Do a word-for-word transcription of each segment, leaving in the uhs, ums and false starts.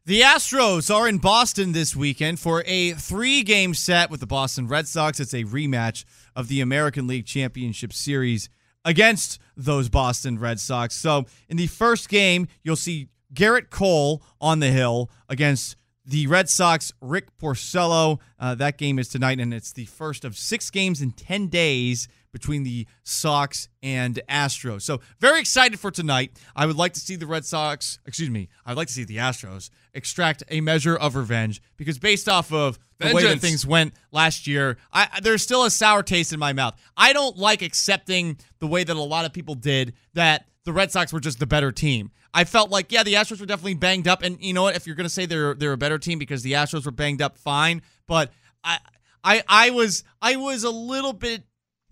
The Astros are in Boston this weekend for a three-game set with the Boston Red Sox. It's a rematch of the American League Championship Series against those Boston Red Sox. So in the first game, you'll see Garrett Cole on the hill against the Red Sox, Rick Porcello. Uh, that game is tonight, and it's the first of six games in ten days between the Sox and Astros. So very excited for tonight. I would like to see the Red Sox, excuse me, I'd like to see the Astros extract a measure of revenge, because based off of the Vengeance. way that things went last year, I, there's still a sour taste in my mouth. I don't like accepting the way that a lot of people did, that the Red Sox were just the better team. I felt like, yeah, the Astros were definitely banged up, and you know what? If you're going to say they're they're a better team because the Astros were banged up, fine. But I I I was I was a little bit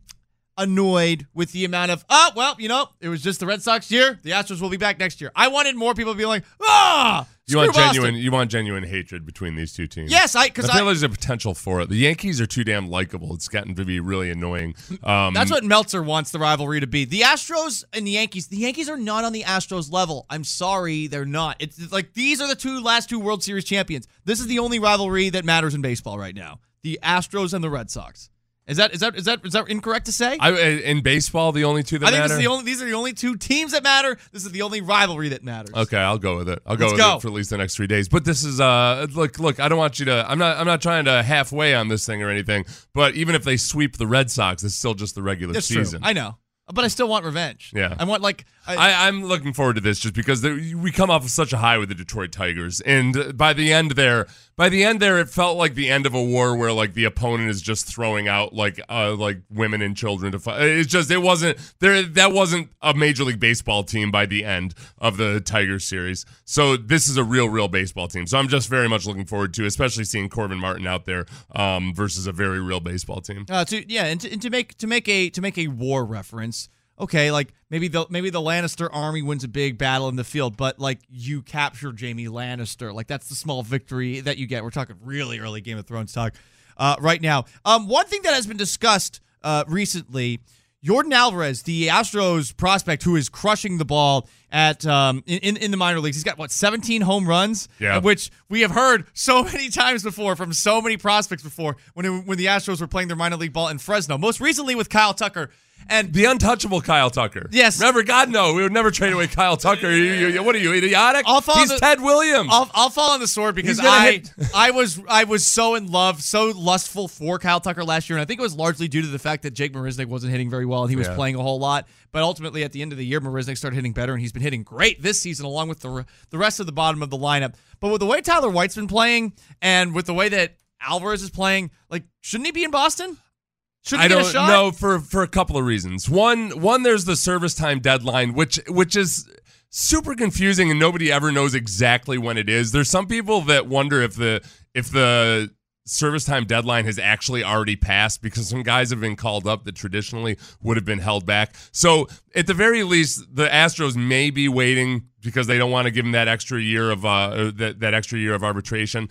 annoyed with the amount of, oh, well, you know, it was just the Red Sox year. The Astros will be back next year. I wanted more people to be like, ah, you want Boston. genuine, you want genuine hatred between these two teams. Yes, I because I feel I, there's a potential for it. The Yankees are too damn likable. It's gotten to be really annoying. Um, that's what Meltzer wants the rivalry to be. The Astros and the Yankees. The Yankees are not on the Astros level. I'm sorry, they're not. It's, it's like these are the two last two World Series champions. This is the only rivalry that matters in baseball right now. The Astros and the Red Sox. Is that is that is that is that incorrect to say? I, in baseball, the only two that I think matter. This is the only, these are the only two teams that matter. This is the only rivalry that matters. Okay, I'll go with it. I'll go Let's with go. it for at least the next three days. But this is uh, look, look. I don't want you to. I'm not. I'm not trying to halfway on this thing or anything. But even if they sweep the Red Sox, it's still just the regular That's season. True. I know. But I still want revenge. Yeah. I want, like... I, I, I'm looking forward to this just because the, we come off of such a high with the Detroit Tigers. And by the end there, by the end there, it felt like the end of a war where, like, the opponent is just throwing out, like, uh, like women and children to fight. It's just, it wasn't, there. that wasn't a Major League Baseball team by the end of the Tigers series. So this is a real, real baseball team. So I'm just very much looking forward to, especially seeing Corbin Martin out there um, versus a very real baseball team. Uh, to, yeah, and to, and to make to make a to make a war reference. Okay, like maybe the maybe the Lannister army wins a big battle in the field, but like you capture Jaime Lannister, like that's the small victory that you get. We're talking really early Game of Thrones talk uh, right now. Um, one thing that has been discussed uh, recently, Yordan Alvarez, the Astros prospect who is crushing the ball at um, in in the minor leagues, he's got what seventeen home runs, yeah. which we have heard so many times before from so many prospects before when it, when the Astros were playing their minor league ball in Fresno, most recently with Kyle Tucker. And the untouchable Kyle Tucker. Yes. Remember, God, no, we would never trade away Kyle Tucker. You, you, you, what are you, idiotic? I'll fall He's the, Ted Williams. I'll, I'll fall on the sword because I hit. I was I was so in love, so lustful for Kyle Tucker last year, and I think it was largely due to the fact that Jake Marisnick wasn't hitting very well and he was yeah. playing a whole lot. But ultimately, at the end of the year, Marisnick started hitting better, and he's been hitting great this season, along with the the rest of the bottom of the lineup. But with the way Tyler White's been playing, and with the way that Alvarez is playing, like, shouldn't he be in Boston? Should he I get don't a shot? know for for a couple of reasons. One, one, there's the service time deadline, which which is super confusing, and nobody ever knows exactly when it is. There's some people that wonder if the if the service time deadline has actually already passed because some guys have been called up that traditionally would have been held back. So at the very least, the Astros may be waiting because they don't want to give them that extra year of uh that that extra year of arbitration.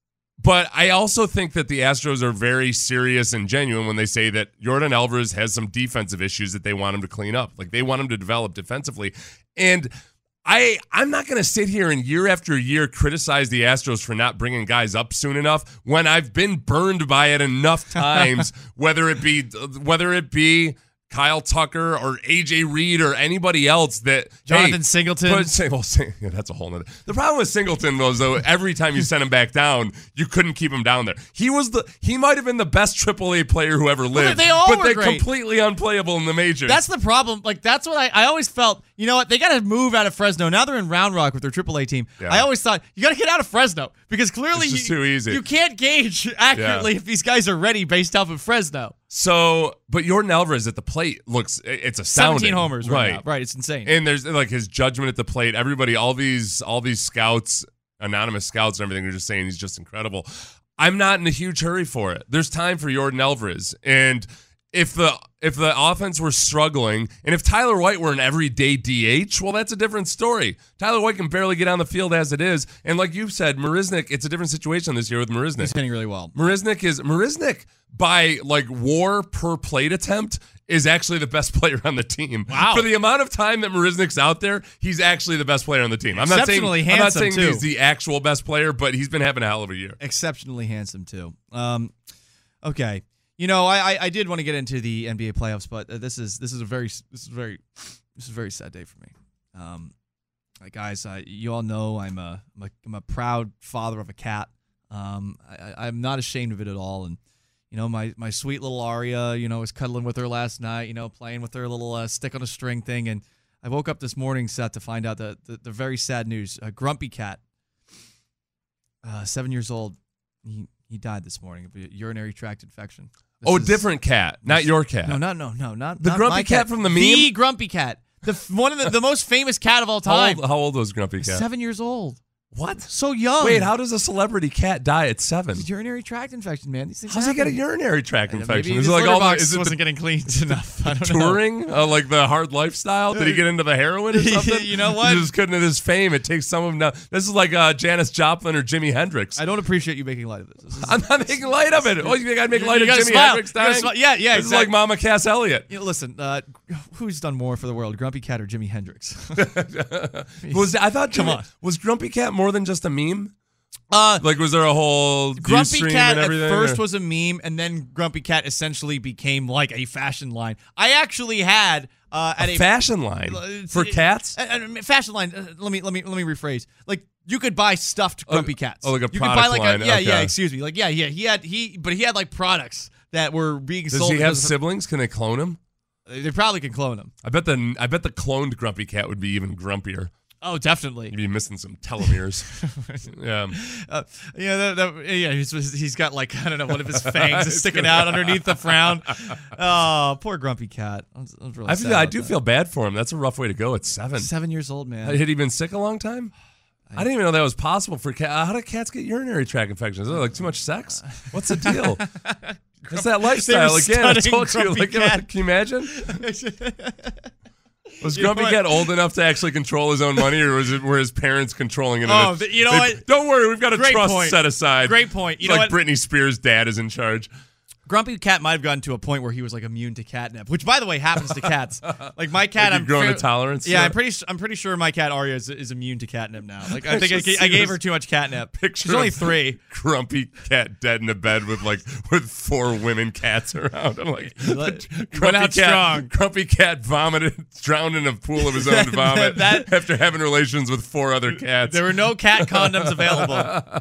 But I also think that the Astros are very serious and genuine when they say that Yordan Alvarez has some defensive issues that they want him to clean up. Like, they want him to develop defensively. And I, I'm not going to sit here and year after year criticize the Astros for not bringing guys up soon enough when I've been burned by it enough times, whether it be whether it be Kyle Tucker or A J Reed or anybody else that Jonathan hey, Singleton. Put, well, yeah, that's a whole nother. The problem with Singleton was though every time you sent him back down, you couldn't keep him down there. He was the he might have been the best triple A player who ever lived. Well, they all but were they're great. completely unplayable in the majors. That's the problem. Like, that's what I, I always felt. You know what? They got to move out of Fresno. Now they're in Round Rock with their triple A team. Yeah. I always thought, you got to get out of Fresno because clearly It's just you, too easy. you can't gauge accurately Yeah. if these guys are ready based off of Fresno. So, but Yordan Alvarez at the plate looks, it's astounding. seventeen homers right, right now. Right, it's insane. And there's like his judgment at the plate. Everybody, all these, all these scouts, anonymous scouts and everything are just saying he's just incredible. I'm not in a huge hurry for it. There's time for Yordan Alvarez. And if the if the offense were struggling, and if Tyler White were an everyday D H, well, that's a different story. Tyler White can barely get on the field as it is, and like you've said, Marisnik, it's a different situation this year with Marisnik. He's hitting really well. Marisnik is Marisnik by like WAR per plate attempt is actually the best player on the team. Wow. For the amount of time that Marisnik's out there, he's actually the best player on the team. I'm not saying Exceptionally I'm not handsome, saying too. he's the actual best player, but he's been having a hell of a year. Exceptionally handsome too. Um, okay. You know, I, I I did want to get into the N B A playoffs, but uh, this is this is a very this is very this is a very sad day for me. Um, like guys, I, you all know I'm a, I'm a I'm a proud father of a cat. Um, I, I'm not ashamed of it at all, and you know, my my sweet little Aria, you know, was cuddling with her last night, you know, playing with her little uh, stick on a string thing, and I woke up this morning, Seth, to find out the the, the very sad news. A Grumpy Cat, uh, seven years old, he he died this morning of a urinary tract infection. This Oh, is- different cat, not your cat. No, no, no, no, not The not Grumpy my Cat from the meme? The Grumpy Cat, the f- one of the, the most famous cat of all How time. old, how old was Grumpy Cat? Seven years old. What? So young. Wait, how does a celebrity cat die at seven? It's urinary tract infection, man. These things How's he get a happen. urinary tract infection? Maybe Is his it like litter all the, box is it wasn't the getting cleaned enough. I don't know. touring, uh, like the hard lifestyle? Did he get into the heroin or something? You know what? He just couldn't. His fame, it takes some of him now. This is like uh, Janis Joplin or Jimi Hendrix. I don't appreciate you making light of this. This is- I'm not making light of it. Oh, you think I'd make You- light you of gotta Jimi smile. Hendrix You gotta dying? smile. Yeah, yeah, This is like exactly. Mama Cass Elliot. You know, listen, uh, who's done more for the world, Grumpy Cat or Jimi Hendrix? Was I thought? Come Jimmy- on. Was Grumpy Cat more than just a meme? Uh, Like, was there a whole view Grumpy stream Cat and at everything? first or- was a meme, and then Grumpy Cat essentially became like a fashion line. I actually had uh, at a a, fashion line uh, for it- cats. a, a fashion line. Uh, let me let me let me rephrase. Like you could buy stuffed Grumpy Cats. oh, like a you product could buy like line, a yeah yeah. okay. Excuse me. Like yeah yeah. He had he but he had like products that were being Does sold. he have because of- siblings? Can they clone him? They probably can clone them. I bet the I bet the cloned Grumpy Cat would be even grumpier. Oh, definitely. You'd be missing some telomeres. yeah. Uh, yeah, that, that, yeah. He's, he's got like I don't know, one of his fangs is sticking out underneath the frown. Oh, poor Grumpy Cat. I was, I was really I sad feel I about do that. feel bad for him. That's a rough way to go at seven. Seven years old, man. Had he been sick a long time? I didn't even know that was possible for cats. How do cats get urinary tract infections? Is it like too much sex? What's the deal? It's that lifestyle again. I studying told you. Grumpy Like, Cat. can you imagine? Was You know Grumpy what? Cat old enough to actually control his own money, or was it were his parents controlling it? Oh, And it- th- you know they- what? Don't worry, we've got a Great trust point. set aside. Great point. You It's know like what? Britney Spears' dad is in charge. Grumpy Cat might have gotten to a point where he was like immune to catnip, which, by the way, happens to cats. Like my cat, Like I'm you've grown fair- a tolerance to Yeah, it? I'm pretty. s- I'm pretty sure my cat Arya is, is immune to catnip now. Like I I think I, just ga- see I gave this her too much catnip. Picture She's only of three. Grumpy Cat dead in a bed with like with four women cats around. I'm like, let- Grumpy went out Cat, strong. Grumpy Cat vomited, drowned in a pool of his own vomit that- after having relations with four other cats. There were no cat condoms available.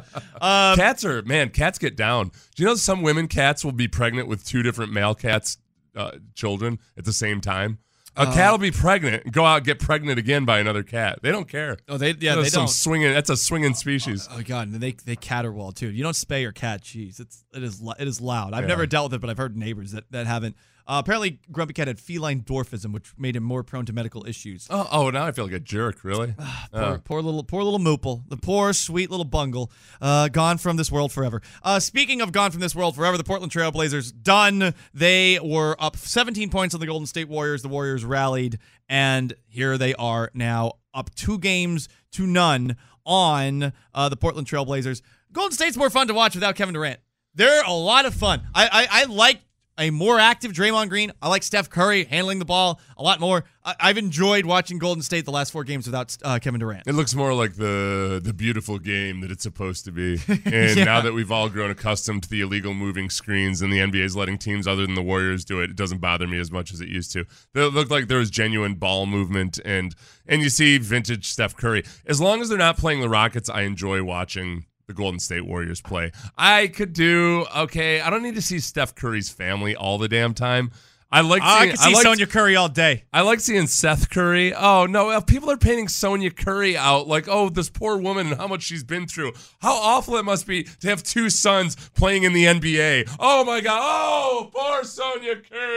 Um, Cats are man, cats get down. Do you know some women cats will be pregnant with two different male cats' uh, children at the same time? A Uh, cat will be pregnant and go out and get pregnant again by another cat. They don't care. oh, they yeah That's they some don't. swinging. That's a swinging species. Oh god, and they they caterwaul too. You don't spay your cat. Jeez, it's it is lo- it is loud. I've Yeah. never dealt with it, but I've heard neighbors that that haven't. Uh, apparently, Grumpy Cat had feline dwarfism, which made him more prone to medical issues. Oh, oh, now I feel like a jerk. Really? Poor, Oh. poor little, poor little Moople, the poor sweet little bungle, uh, gone from this world forever. Uh, speaking of gone from this world forever, the Portland Trailblazers done. They were up seventeen points on the Golden State Warriors. The Warriors rallied, and here they are now up two games to none on uh, the Portland Trailblazers. Golden State's more fun to watch without Kevin Durant. They're a lot of fun. I I, I like a more active Draymond Green. I like Steph Curry handling the ball a lot more. I, I've enjoyed watching Golden State the last four games without uh, Kevin Durant. It looks more like the the beautiful game that it's supposed to be. And Yeah. now that we've all grown accustomed to the illegal moving screens and the N B A is letting teams other than the Warriors do it, it doesn't bother me as much as it used to. It looked like there was genuine ball movement and and you see vintage Steph Curry. As long as they're not playing the Rockets, I enjoy watching the Golden State Warriors play. I could do okay. I don't need to see Steph Curry's family all the damn time. I like. I seeing, can see like, Sonya Curry all day. I like seeing Seth Curry. Oh no, uh, people are painting Sonya Curry out like, oh, this poor woman and how much she's been through. How awful it must be to have two sons playing in the N B A. Oh my God. Oh, poor Sonya Curry.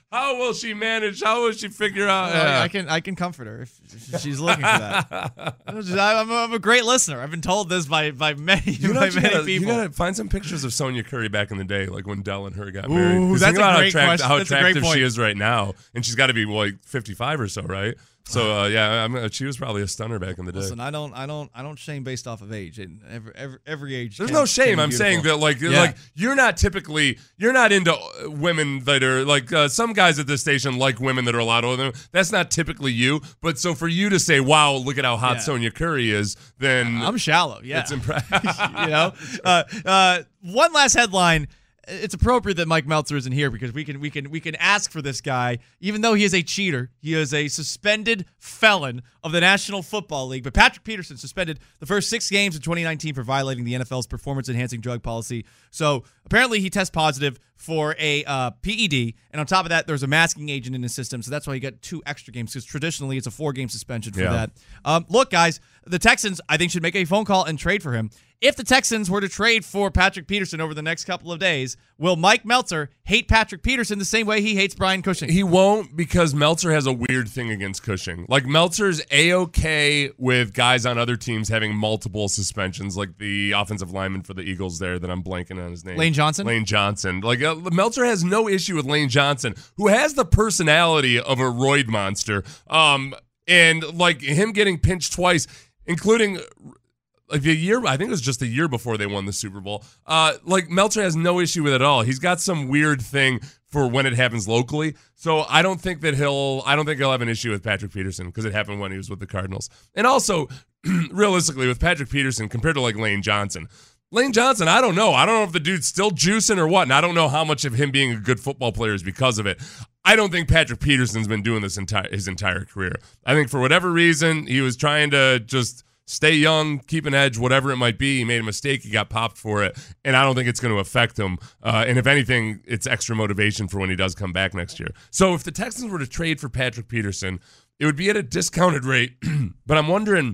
How will she manage? How will she figure out? I, Yeah. I can I can comfort her if, if she's looking for that. I'm, a, I'm a great listener. I've been told this by by many You know by what you many gotta, people. You gotta find some pictures of Sonia Curry back in the day, like when Dell and her got Ooh, married. 'Cause that's think a about great how, attract- question. how That's a great attractive point. she is right now, and she's got to be like fifty-five or so, right? So uh, yeah, I mean, she was probably a stunner back in the day. Listen, I don't I don't I don't shame based off of age. And every every, every age. There's can- no can shame. be I'm saying beautiful. that like Yeah. like you're not typically you're not into uh, women that are like uh, some guys at this station like women that are a lot older than them. That's not typically you. But so for you to say, "Wow, look at how hot Yeah. Sonia Curry is," then I'm shallow. Yeah. it's impressive. you know. Uh, uh, one last headline. It's appropriate that Mike Meltzer isn't here because we can we can we can ask for this guy, even though he is a cheater. He is a suspended felon of the National Football League. But Patrick Peterson suspended the first six games in twenty nineteen for violating the N F L's performance-enhancing drug policy. So apparently he tests positive for a uh, P E D, and on top of that, there's a masking agent in his system. So that's why he got two extra games because traditionally it's a four-game suspension for Yeah. that. Um, look, guys, the Texans I think should make a phone call and trade for him. If the Texans were to trade for Patrick Peterson over the next couple of days, will Mike Meltzer hate Patrick Peterson the same way he hates Brian Cushing? He won't because Meltzer has a weird thing against Cushing. Like Meltzer's A-okay with guys on other teams having multiple suspensions, like the offensive lineman for the Eagles there that I'm blanking on his name. Lane Johnson? Lane Johnson. Like uh, Meltzer has no issue with Lane Johnson, who has the personality of a roid monster. Um, and like him getting pinched twice, including like the year, I think it was just a year before they won the Super Bowl. Uh, like Meltzer has no issue with it at all. He's got some weird thing for when it happens locally. So I don't think that he'll, I don't think he'll have an issue with Patrick Peterson because it happened when he was with the Cardinals. And also, realistically, with Patrick Peterson compared to like Lane Johnson, Lane Johnson, I don't know. I don't know if the dude's still juicing or what. And I don't know how much of him being a good football player is because of it. I don't think Patrick Peterson's been doing this entire his entire career. I think for whatever reason, he was trying to just stay young, keep an edge, whatever it might be. He made a mistake. He got popped for it. And I don't think it's going to affect him. Uh, and if anything, it's extra motivation for when he does come back next year. So if the Texans were to trade for Patrick Peterson, it would be at a discounted rate. But I'm wondering,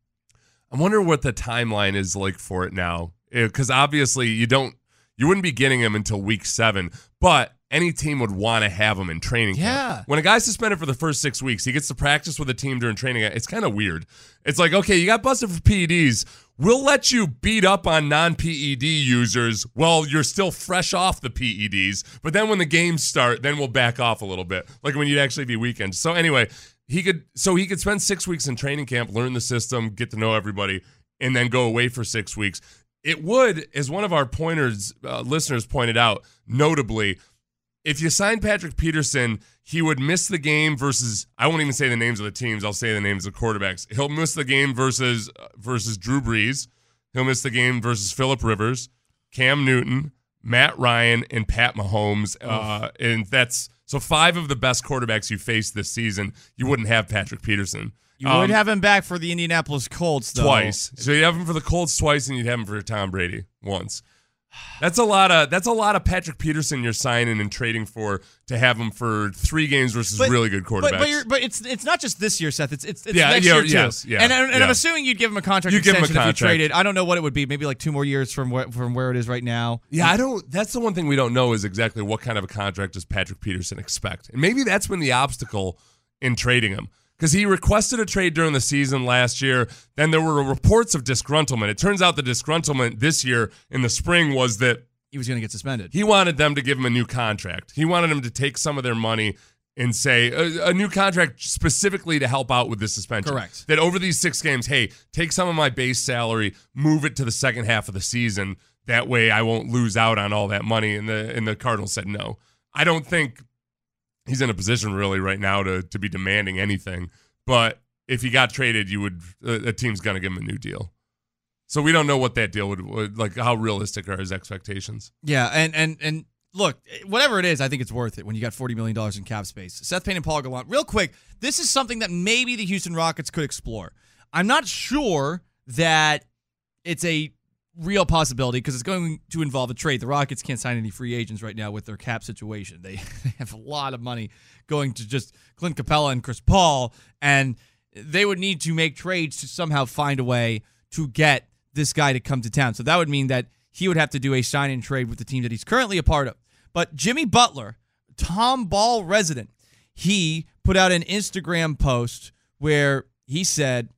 I'm wondering what the timeline is like for it now. Because obviously you don't, you wouldn't be getting him until week seven. But any team would want to have him in training camp. Yeah. When a guy's suspended for the first six weeks, he gets to practice with a team during training. It's kind of weird. It's like, okay, you got busted for P E Ds. We'll let you beat up on non-P E D users while you're still fresh off the P E Ds. But then when the games start, then we'll back off a little bit, like when you'd actually be weekends. So anyway, he could so he could spend six weeks in training camp, learn the system, get to know everybody, and then go away for six weeks. It would, as one of our pointers uh, listeners pointed out, notably, if you sign Patrick Peterson, he would miss the game versus, I won't even say the names of the teams, I'll say the names of the quarterbacks. He'll miss the game versus uh, versus Drew Brees. He'll miss the game versus Phillip Rivers, Cam Newton, Matt Ryan, and Pat Mahomes. Uh, and that's, so five of the best quarterbacks you faced this season, you wouldn't have Patrick Peterson. You Um, would have him back for the Indianapolis Colts, though. Twice. So you'd have him for the Colts twice, and you'd have him for Tom Brady once. That's a lot of that's a lot of Patrick Peterson you're signing and trading for to have him for three games versus But- really good quarterbacks. But but, you're, but it's it's not just this year, Seth. It's it's, it's Yeah, next yeah, year too. yes, yeah, and and, and I'm yeah. assuming you'd give him a contract You'd give him a extension if you contract. traded. I don't know what it would be. Maybe like two more years from where from where it is right now. yeah, I don't. That's the one thing we don't know is exactly what kind of a contract does Patrick Peterson expect, and maybe that's been the obstacle in trading him. Because he requested a trade during the season last year. Then there were reports of disgruntlement. It turns out the disgruntlement this year in the spring was that He was going to get suspended. he wanted them to give him a new contract. He wanted them to take some of their money and say a, a new contract specifically to help out with this suspension. Correct. That over these six games, hey, take some of my base salary, move it to the second half of the season. That way I won't lose out on all that money. And the and the Cardinals said no. I don't think he's in a position really right now to to be demanding anything. But if he got traded, you would a, a team's going to give him a new deal. So we don't know what that deal would, would like. How realistic are his expectations? Yeah, and and and look, whatever it is, I think it's worth it when you got forty million dollars in cap space. Seth Payne and Paul Gallant, real quick, this is something that maybe the Houston Rockets could explore. I'm not sure that it's a real possibility because it's going to involve a trade. The Rockets can't sign any free agents right now with their cap situation. They, they have a lot of money going to just Clint Capella and Chris Paul, and they would need to make trades to somehow find a way to get this guy to come to town. So that would mean that he would have to do a sign and trade with the team that he's currently a part of. But Jimmy Butler Tomball resident. He put out an Instagram post where he said,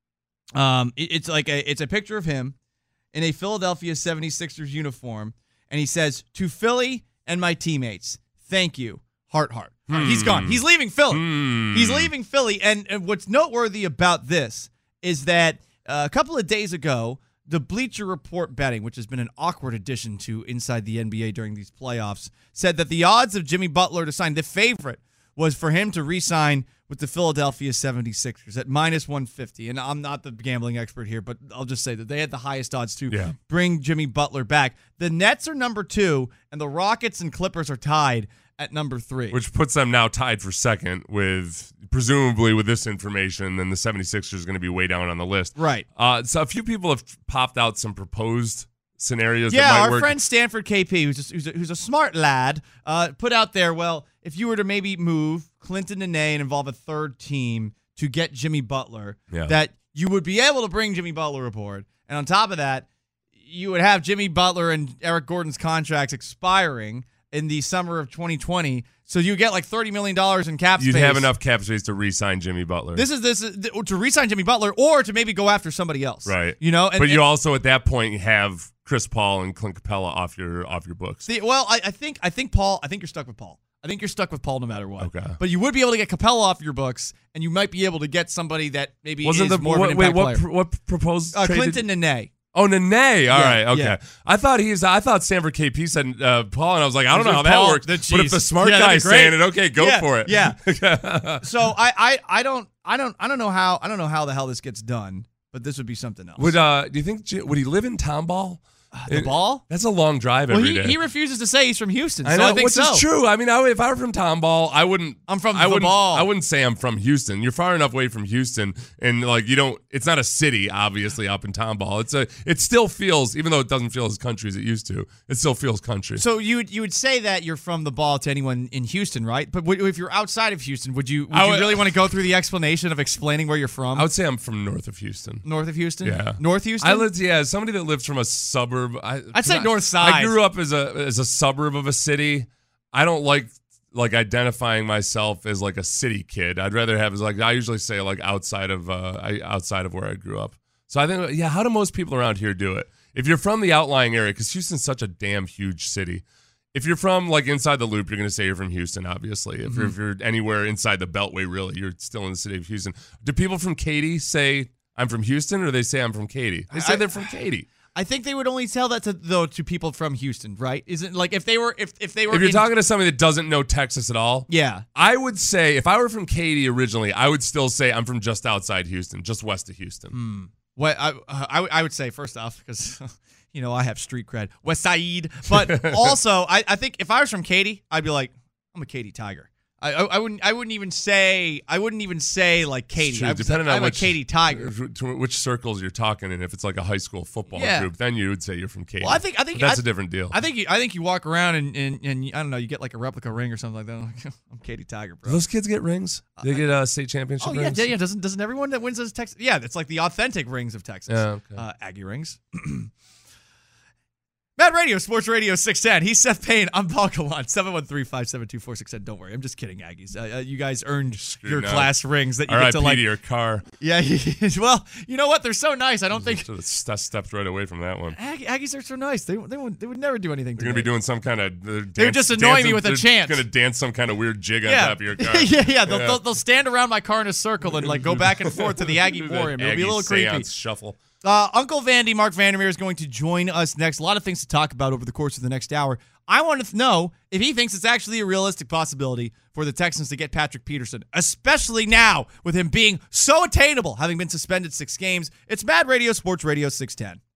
um, it, it's like a, it's a picture of him in a Philadelphia seventy-sixers uniform. And he says, to Philly and my teammates, thank you. Heart, heart. Hmm. He's gone. He's leaving Philly. Hmm. He's leaving Philly. And, and what's noteworthy about this is that uh, a couple of days ago, the Bleacher Report betting, which has been an awkward addition to Inside the N B A during these playoffs, said that the odds of Jimmy Butler to sign, the favorite was for him to re-sign with the Philadelphia seventy-sixers at minus one fifty. And I'm not the gambling expert here, but I'll just say that they had the highest odds to yeah. bring Jimmy Butler back. The Nets are number two, and the Rockets and Clippers are tied at number three. Which puts them now tied for second with, presumably with this information, then the seventy-sixers are going to be way down on the list. Right. Uh, so a few people have popped out some proposed scenarios yeah, that might our work. friend Stanford K P, who's a, who's a, who's a smart lad, uh, put out there, well, if you were to maybe move Clinton and Nene and involve a third team to get Jimmy Butler, yeah. that you would be able to bring Jimmy Butler aboard. And on top of that, you would have Jimmy Butler and Eric Gordon's contracts expiring in the summer of twenty twenty. So you get like thirty million dollars in cap You'd space. You'd have enough cap space to re-sign Jimmy Butler. This is this is, to re-sign Jimmy Butler or to maybe go after somebody else. Right. You know, and, but you and, also at that point have Chris Paul and Clint Capella off your off your books. See, well, I, I think I think Paul. I think you're stuck with Paul. I think you're stuck with Paul no matter what. Okay. But you would be able to get Capella off your books, and you might be able to get somebody that maybe Wasn't is the, more what, of an wait, impact what, player. pr- what proposed? Uh, traded? Clinton and Nene. Oh, Nene. All yeah, right. Okay. Yeah. I thought he's. I thought Stanford K P said uh, Paul, and I was like, I don't know how that Paul, works. The but if the smart yeah, guy's saying it, okay, go yeah, for it. Yeah. so I, I, I don't, I don't, I don't know how, I don't know how the hell this gets done, but this would be something else. Would uh, do you think would he live in Tomball? Uh, the ball? That's a long drive well, every he, day. he refuses to say he's from Houston. So I know, I think which so. is true. I mean, I, if I were from Tomball, I wouldn't. I'm from I the wouldn't, ball. I wouldn't say I'm from Houston. You're far enough away from Houston, and like you don't. It's not a city, obviously, up in Tomball. It's a. It still feels, even though it doesn't feel as country as it used to. It still feels country. So you would you would say that you're from the ball to anyone in Houston, right? But w- if you're outside of Houston, would you would I you would- really want to go through the explanation of explaining where you're from? I would say I'm from north of Houston. North of Houston? Yeah. North Houston? I lived, yeah, somebody that lives from a suburb. I, I'd say I- north side. I grew up as a as a suburb of a city. I don't like like identifying myself as like a city kid. I'd rather have as like I usually say like outside of uh I, outside of where I grew up. So I think yeah, how do most people around here do it? If you're from the outlying area, because Houston's such a damn huge city. If you're from like inside the loop, you're going to say you're from Houston, obviously. If, Mm-hmm. you're, if you're anywhere inside the Beltway, really, you're still in the city of Houston. Do people from Katy say I'm from Houston, or do they say I'm from Katy? They say I- they're from Katy. I think they would only tell that to though to people from Houston, right? Isn't like if they were if if they were If you're in- talking to somebody that doesn't know Texas at all, yeah. I would say if I were from Katy originally, I would still say I'm from just outside Houston, just west of Houston. Hmm. What I uh, I, would- I would say first off because you know I have street cred, West Side, but also I, I think if I was from Katy, I'd be like I'm a Katy Tiger. I, I, I wouldn't I wouldn't even say I wouldn't even say like Katy. True, I would depending say, on I'm which a Katy Tiger. to which circles you're talking in. If it's like a high school football Yeah. group, then you would say you're from Katy. Well, I think I think But that's I, a different deal. I think you, I think you walk around and, and and I don't know you get like a replica ring or something like that. Like, I'm Katy Tiger, Do bro. those kids get rings? They get uh, state championship Oh yeah, rings? yeah, yeah. Doesn't doesn't everyone that wins those Texas? Yeah, it's like the authentic rings of Texas. Yeah, okay. uh, Aggie rings. Mad Radio, Sports Radio six ten. He's Seth Payne. I'm Paul Gallant. seven one three, five seven two, four six ten. Don't worry. I'm just kidding, Aggies. Uh, uh, you guys earned your now. class rings that you All get right, to like. Petey, your car. Yeah. well, you know what? They're so nice. I don't think Should have st- stepped right away from that one. Ag- Aggies are so nice. They they would, they would never do anything to They're gonna me. be doing some kind of. They're, They would dance- just annoy me dancing- with a they're chant. Gonna dance some kind of weird jig on yeah. top of your car. yeah, yeah. They'll, Yeah. They'll, they'll stand around my car in a circle and like go back and forth to the Aggie That War hymn. It'll be a Aggie little creepy. seance shuffle. Uh, Uncle Vandy, Mark Vandermeer, is going to join us next. A lot of things to talk about over the course of the next hour. I want to know if he thinks it's actually a realistic possibility for the Texans to get Patrick Peterson, especially now with him being so attainable, having been suspended six games. It's Mad Radio, Sports Radio six ten.